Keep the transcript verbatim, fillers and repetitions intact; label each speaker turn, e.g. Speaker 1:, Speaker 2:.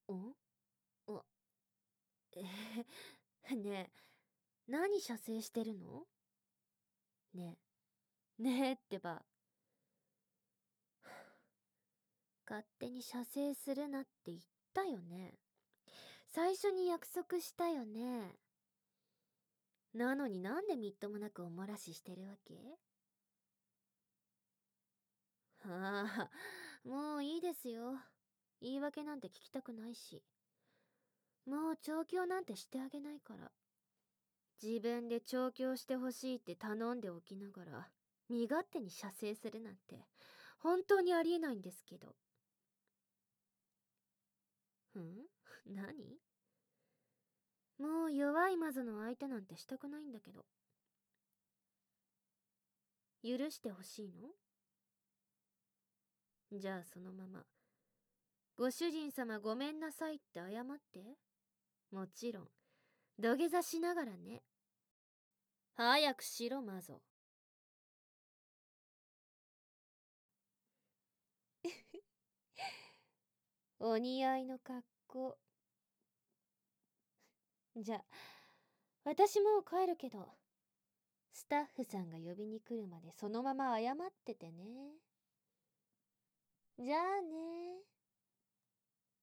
Speaker 1: んあ、えー、ねえ、何射精してるの？ねえ、ねえってば。勝手に射精するなって言ったよね。最初に約束したよね。なのになんでみっともなくお漏らししてるわけ？ああ、もういいですよ。言い訳なんて聞きたくないし。もう調教なんてしてあげないから。自分で調教してほしいって頼んでおきながら、身勝手に射精するなんて、本当にありえないんですけど。ん？何？もう弱い魔女の相手なんてしたくないんだけど。許してほしいの？じゃあそのまま。ご主人様ごめんなさいって謝って。もちろん、土下座しながらね。早くしろ、魔女。お似合いの格好。じゃ、私もう帰るけど、スタッフさんが呼びに来るまでそのまま謝っててね。じゃあね。